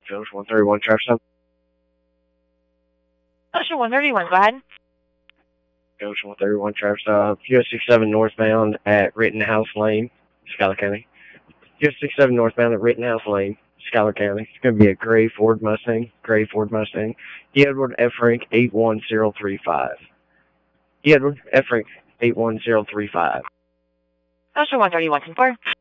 Ocean 131, traffic stop. Ocean 131, go ahead. Ocean 131, traffic stop. US 67 northbound at Rittenhouse Lane, Schuyler County. US 67 northbound at Rittenhouse Lane, Schuyler County. It's going to be a gray Ford Mustang. D. Edward F. Frank 81035. D. Edward F. Frank 81035. Ocean 131, 4.